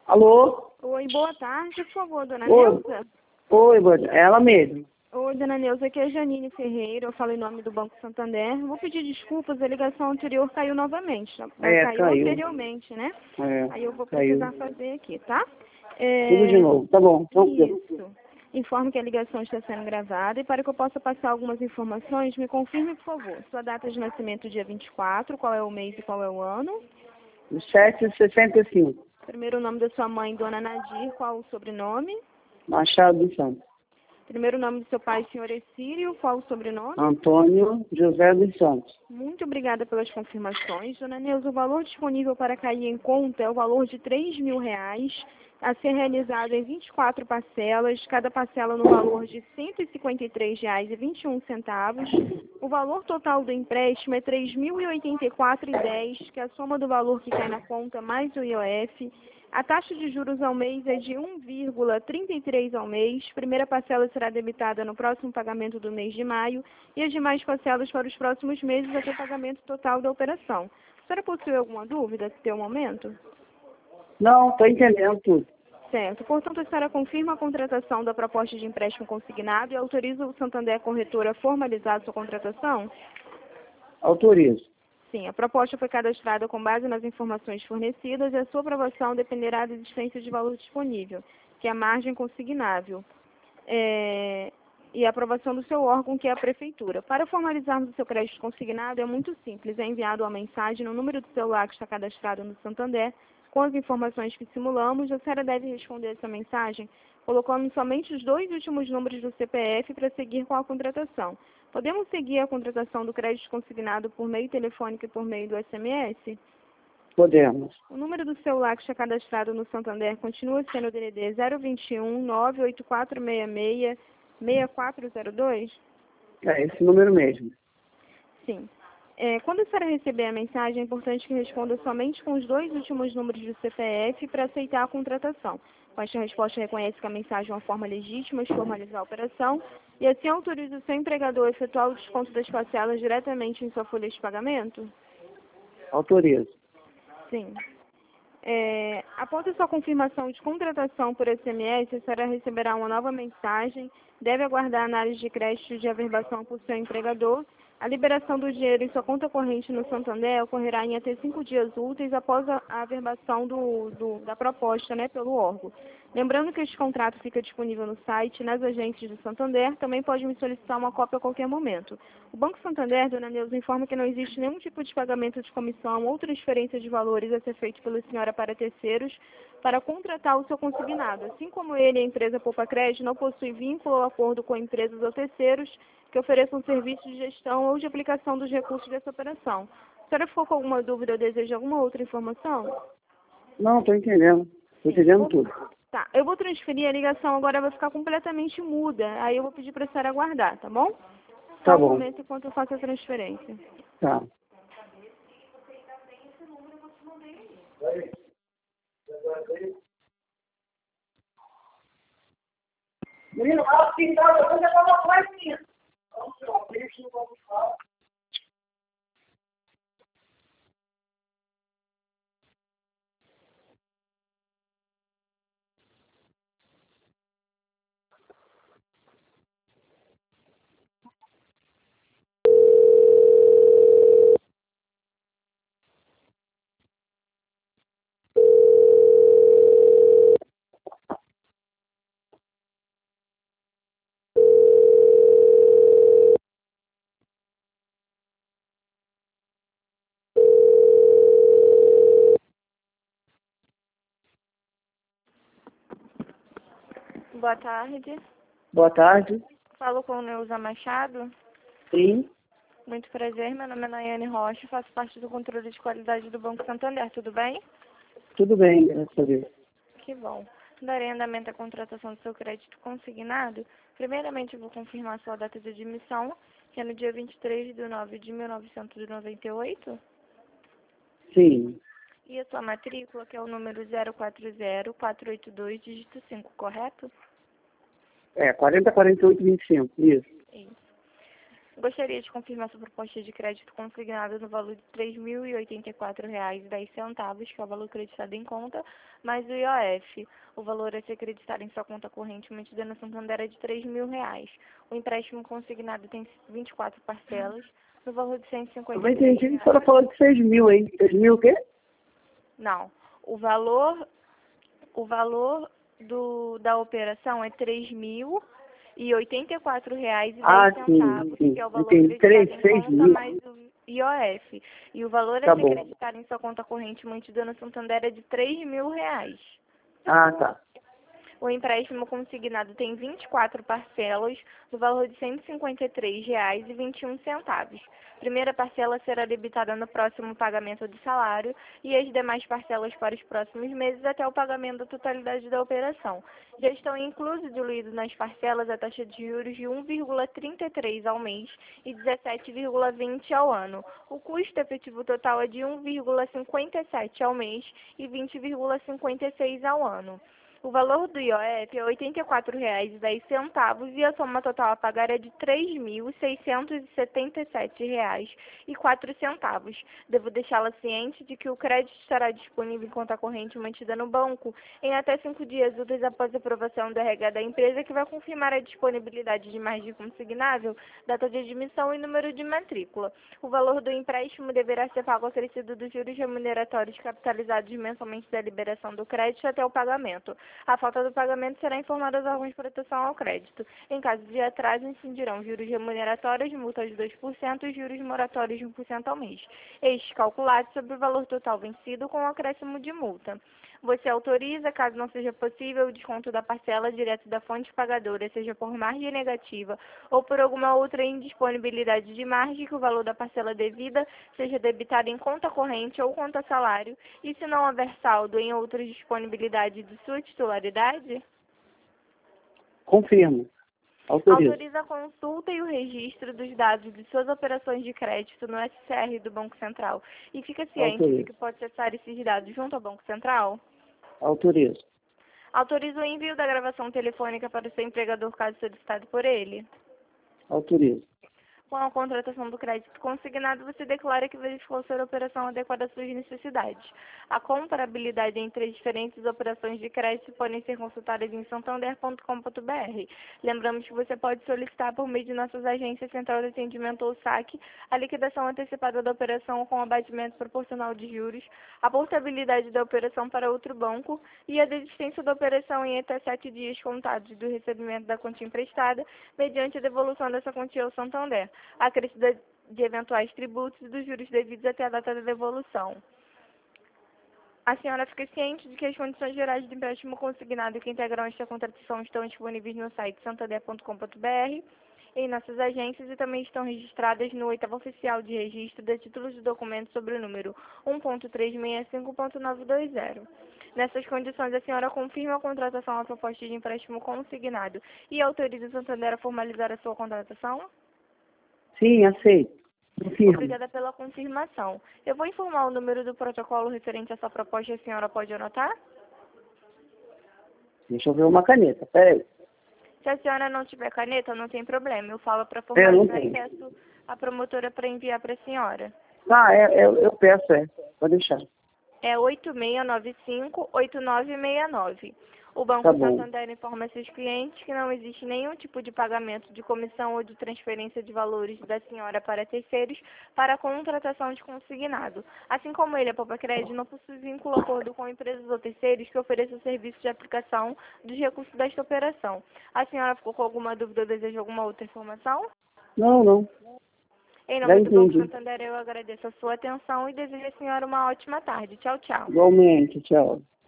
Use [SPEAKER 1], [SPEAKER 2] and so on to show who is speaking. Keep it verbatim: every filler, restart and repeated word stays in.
[SPEAKER 1] Alô?
[SPEAKER 2] Oi, boa tarde, por favor, dona
[SPEAKER 1] Oi.
[SPEAKER 2] Neuza.
[SPEAKER 1] Oi, boa- ela mesma.
[SPEAKER 2] Oi, dona Neuza, aqui é a Janine Ferreira, eu falo em nome do Banco Santander. Vou pedir desculpas, a ligação anterior caiu novamente.
[SPEAKER 1] É,
[SPEAKER 2] caiu,
[SPEAKER 1] caiu.
[SPEAKER 2] anteriormente, né?
[SPEAKER 1] É,
[SPEAKER 2] Aí eu vou
[SPEAKER 1] caiu.
[SPEAKER 2] precisar fazer aqui, tá? É,
[SPEAKER 1] Tudo de novo. Tá bom, tranquilo.
[SPEAKER 2] Isso. Informo que a ligação está sendo gravada e para que eu possa passar algumas informações, me confirme, por favor, sua data de nascimento, dia vinte e quatro, qual é o mês e qual é o ano.
[SPEAKER 1] sete e sessenta e cinco.
[SPEAKER 2] Primeiro nome da sua mãe, dona Nadir, qual o sobrenome?
[SPEAKER 1] Machado dos Santos.
[SPEAKER 2] Primeiro nome do seu pai, senhor Exílio, qual o sobrenome?
[SPEAKER 1] Antônio José dos Santos.
[SPEAKER 2] Muito obrigada pelas confirmações. Dona Neuza, o valor disponível para cair em conta é o valor de três mil reais, a ser realizado em vinte e quatro parcelas, cada parcela no valor de cento e cinquenta e três reais e vinte e um centavos. O valor total do empréstimo é três mil e oitenta e quatro reais e dez centavos, que é a soma do valor que cai na conta mais o I O F. A taxa de juros ao mês é de um vírgula trinta e três ao mês. Primeira parcela será debitada no próximo pagamento do mês de maio e as demais parcelas para os próximos meses até o pagamento total da operação. A senhora possui alguma dúvida até o momento?
[SPEAKER 1] Não, tô entendendo tudo.
[SPEAKER 2] Certo. Portanto, a senhora confirma a contratação da proposta de empréstimo consignado e autoriza o Santander Corretora a formalizar sua contratação?
[SPEAKER 1] Autorizo.
[SPEAKER 2] Sim, a proposta foi cadastrada com base nas informações fornecidas e a sua aprovação dependerá da existência de valor disponível, que é a margem consignável, é, e a aprovação do seu órgão, que é a Prefeitura. Para formalizarmos o seu crédito consignado é muito simples, é enviado uma mensagem no número do celular que está cadastrado no Santander, com as informações que simulamos. A senhora deve responder essa mensagem colocando somente os dois últimos números do C P F para seguir com a contratação. Podemos seguir a contratação do crédito consignado por meio telefônico e por meio do S M S?
[SPEAKER 1] Podemos.
[SPEAKER 2] O número do celular que está cadastrado no Santander continua sendo o D D D zero vinte e um, nove oito quatro seis seis, seis quatro zero dois?
[SPEAKER 1] É esse número mesmo.
[SPEAKER 2] Sim. É, quando a senhora receber a mensagem, é importante que responda somente com os dois últimos números do C P F para aceitar a contratação. Com esta resposta, reconhece que a mensagem é uma forma legítima de formalizar a operação e assim autoriza o seu empregador a efetuar o desconto das parcelas diretamente em sua folha de pagamento?
[SPEAKER 1] Autorizo.
[SPEAKER 2] Sim. É, após a sua confirmação de contratação por S M S, a senhora receberá uma nova mensagem, deve aguardar a análise de crédito de averbação por seu empregador. A liberação do dinheiro em sua conta corrente no Santander ocorrerá em até cinco dias úteis após a, a averbação do, do, da proposta, né, pelo órgão. Lembrando que este contrato fica disponível no site, nas agências do Santander, também pode me solicitar uma cópia a qualquer momento. O Banco Santander, dona Neuza, informa que não existe nenhum tipo de pagamento de comissão ou transferência de valores a ser feito pela senhora para terceiros para contratar o seu consignado. Assim como ele, a empresa Poupa Crédito, não possui vínculo ou acordo com empresas ou terceiros que ofereçam serviço de gestão ou de aplicação dos recursos dessa operação. Se a senhora ficou com alguma dúvida ou deseja alguma outra informação?
[SPEAKER 1] Não, tô entendendo. Tô
[SPEAKER 2] Sim.
[SPEAKER 1] entendendo
[SPEAKER 2] Vou-
[SPEAKER 1] tudo.
[SPEAKER 2] Tá, eu vou transferir, a ligação agora vai ficar completamente muda. Aí eu vou pedir para a senhora aguardar, tá bom? Só
[SPEAKER 1] Tá
[SPEAKER 2] um
[SPEAKER 1] bom.
[SPEAKER 2] momento enquanto eu faço a transferência.
[SPEAKER 1] Tá. Menino, fala assim, tá? Eu vou falar mais, menino.
[SPEAKER 2] Boa tarde.
[SPEAKER 1] Boa tarde.
[SPEAKER 2] Falo com Neuza Machado.
[SPEAKER 1] Sim.
[SPEAKER 2] Muito prazer, meu nome é Nayane Rocha, faço parte do controle de qualidade do Banco Santander, tudo bem?
[SPEAKER 1] Tudo bem, graças a Deus.
[SPEAKER 2] Que bom. Darei andamento à contratação do seu crédito consignado. Primeiramente, eu vou confirmar sua data de admissão, que é no dia vinte e três de nove de mil novecentos e noventa e oito.
[SPEAKER 1] Sim.
[SPEAKER 2] E a sua matrícula, que é o número zero quatro zero quatro oito dois, dígito cinco, correto?
[SPEAKER 1] É, quarenta, quarenta e oito, vinte e cinco. Isso.
[SPEAKER 2] Isso. Gostaria de confirmar sua proposta de crédito consignada no valor de três mil e oitenta e quatro reais e dez centavos, que é o valor acreditado em conta, mais o I O F. O valor a ser acreditado em sua conta corrente mantida na Santander é de três mil reais. O empréstimo consignado tem vinte e quatro parcelas, no valor de cento e cinquenta
[SPEAKER 1] Eu não
[SPEAKER 2] e três
[SPEAKER 1] entendi que a
[SPEAKER 2] reais.
[SPEAKER 1] senhora falou de seis mil aí. seis mil o quê?
[SPEAKER 2] Não, o valor, o valor do, da operação é três mil e oitenta e quatro reais e
[SPEAKER 1] Ah,
[SPEAKER 2] dez
[SPEAKER 1] sim,
[SPEAKER 2] centavos,
[SPEAKER 1] sim.
[SPEAKER 2] que é o valor
[SPEAKER 1] Entendi.
[SPEAKER 2] acreditado
[SPEAKER 1] três,
[SPEAKER 2] em
[SPEAKER 1] seis
[SPEAKER 2] conta
[SPEAKER 1] mil.
[SPEAKER 2] mais o I O F. E o valor
[SPEAKER 1] Tá
[SPEAKER 2] a ser
[SPEAKER 1] bom.
[SPEAKER 2] acreditado em sua conta corrente mantida no Santander é de três mil reais.
[SPEAKER 1] Ah, tá.
[SPEAKER 2] O empréstimo consignado tem vinte e quatro parcelas, no valor de cento e cinquenta e três reais e vinte e um centavos. Primeira parcela será debitada no próximo pagamento do salário e as demais parcelas para os próximos meses até o pagamento da totalidade da operação. Já estão inclusos e diluídos nas parcelas a taxa de juros de um vírgula trinta e três ao mês e dezessete vírgula vinte ao ano. O custo efetivo total é de um vírgula cinquenta e sete ao mês e vinte vírgula cinquenta e seis ao ano. O valor do I O F é oitenta e quatro reais e dez centavos e a soma total a pagar é de três mil seiscentos e setenta e sete reais e quatro centavos. Devo deixá-la ciente de que o crédito estará disponível em conta corrente mantida no banco em até cinco dias úteis após a aprovação do R H da empresa, que vai confirmar a disponibilidade de margem consignável, data de admissão e número de matrícula. O valor do empréstimo deverá ser pago acrescido dos juros remuneratórios capitalizados mensalmente da liberação do crédito até o pagamento. A falta do pagamento será informada aos órgãos de proteção ao crédito. Em caso de atraso, incidirão juros remuneratórios, multa de dois por cento e juros moratórios de um por cento ao mês. Estes calculados sobre o valor total vencido com o acréscimo de multa. Você autoriza, caso não seja possível, o desconto da parcela direto da fonte pagadora, seja por margem negativa ou por alguma outra indisponibilidade de margem, que o valor da parcela devida seja debitado em conta corrente ou conta salário, e se não houver saldo em outra disponibilidade de sua titularidade?
[SPEAKER 1] Confirmo. Autorizo.
[SPEAKER 2] Autoriza a consulta e o registro dos dados de suas operações de crédito no S C R do Banco Central e fica ciente de
[SPEAKER 1] Autorizo.
[SPEAKER 2] que pode acessar esses dados junto ao Banco Central?
[SPEAKER 1] Autorizo.
[SPEAKER 2] Autoriza o envio da gravação telefônica para o seu empregador, caso solicitado por ele.
[SPEAKER 1] Autorizo.
[SPEAKER 2] Com a contratação do crédito consignado, você declara que verificou ser a operação adequada às suas necessidades. A comparabilidade entre as diferentes operações de crédito podem ser consultadas em santander ponto com ponto br. Lembramos que você pode solicitar por meio de nossas agências Central de Atendimento ou SAC a liquidação antecipada da operação com abatimento proporcional de juros, a portabilidade da operação para outro banco e a desistência da operação em até sete dias contados do recebimento da quantia emprestada, mediante a devolução dessa quantia ao Santander, a acrescida de eventuais tributos e dos juros devidos até a data da devolução. A senhora fica ciente de que as condições gerais de empréstimo consignado que integram esta contratação estão disponíveis no site santander ponto com ponto br, em nossas agências, e também estão registradas no oitavo oficial de registro de títulos de documentos sobre o número um ponto trezentos e sessenta e cinco ponto novecentos e vinte. Nessas condições, a senhora confirma a contratação à proposta de empréstimo consignado e autoriza o Santander a formalizar a sua contratação?
[SPEAKER 1] Sim, aceito. Confirmo.
[SPEAKER 2] Obrigada pela confirmação. Eu vou informar o número do protocolo referente a essa proposta e a senhora pode anotar?
[SPEAKER 1] Deixa eu ver uma caneta. Peraí.
[SPEAKER 2] Se a senhora não tiver caneta, não tem problema. Eu falo para
[SPEAKER 1] É, não
[SPEAKER 2] formalizar e
[SPEAKER 1] tem.
[SPEAKER 2] peço a promotora para enviar para a senhora.
[SPEAKER 1] Ah, é, é, eu peço, é. Pode deixar.
[SPEAKER 2] É oito seis nove cinco, oito nove seis nove. O Banco
[SPEAKER 1] Tá bom.
[SPEAKER 2] Santander informa seus clientes que não existe nenhum tipo de pagamento de comissão ou de transferência de valores da senhora para terceiros para a contratação de consignado. Assim como ele, a Poupa Crédito, não possui vínculo ou acordo com empresas ou terceiros que ofereçam serviço de aplicação dos recursos desta operação. A senhora ficou com alguma dúvida ou deseja alguma outra informação?
[SPEAKER 1] Não, não.
[SPEAKER 2] Em
[SPEAKER 1] Já
[SPEAKER 2] nome do Banco
[SPEAKER 1] entendi.
[SPEAKER 2] Santander, eu agradeço a sua atenção e desejo à senhora uma ótima tarde. Tchau, tchau.
[SPEAKER 1] Igualmente, tchau.